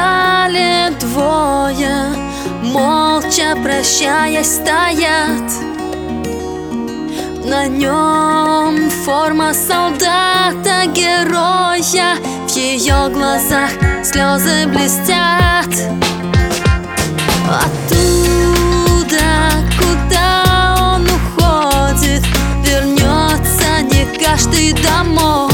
вокзале двое, молча прощаясь стоят. На нем форма солдата-героя, в ее глазах слезы блестят. Оттуда, куда он уходит, вернется не каждый домой.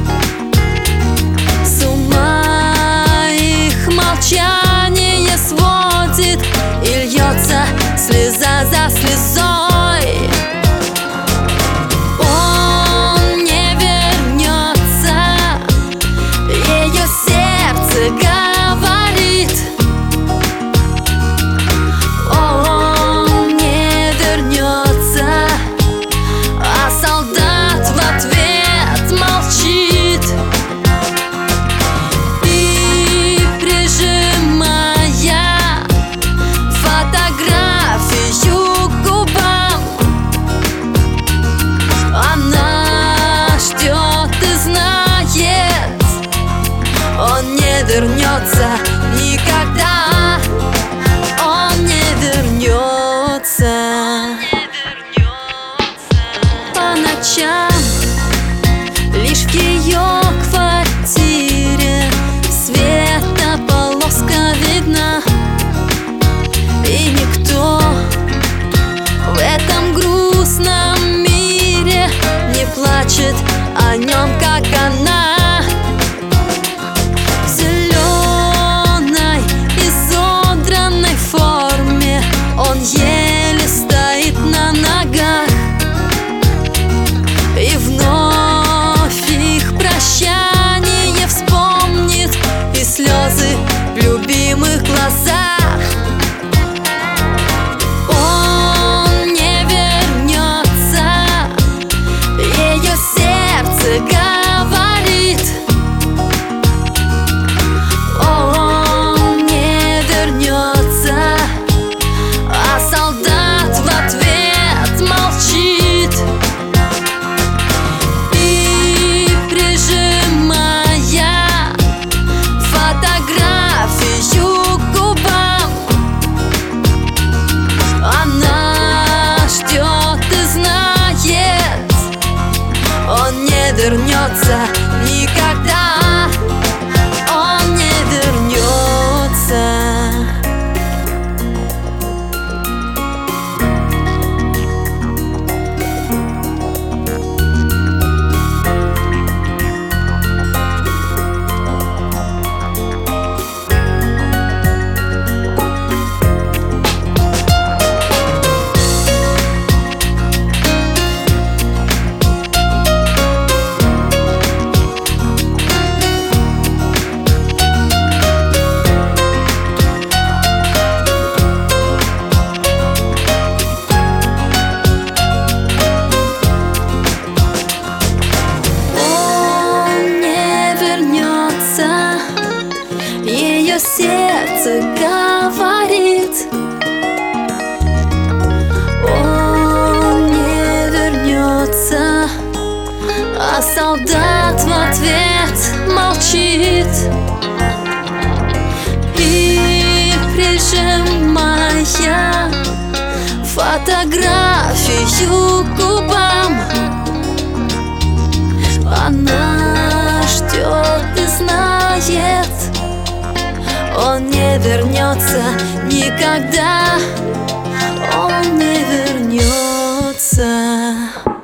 С ума их молчание сводит, и льется слеза за слезой. Он не вернется, ее сердце говорит. Он не вернется, а солдат в ответ молчит. И прижимая фотографию к губам, она ждет и знает, он не вернется никогда. Он не вернется. По ночам лишь в ее квартире светополоска видна, и никто в этом грустном мире не плачет о нем, как она. В зеленой изодранной форме он еле стоит на ногах, и вновь их прощание вспомнит, и слезы в любимых глазах. Он не вернется, ее сердце говорит. Он не вернется, а солдат в ответ молчит. И прижимая фотографию к губам, она ждет и знает, он не вернется никогда. Он не вернется. Ее сердце говорит. Он не вернется, а солдат в ответ молчит. И прижимая фотографию к губам, она ждет и знает, он не вернется никогда. Он не вернется.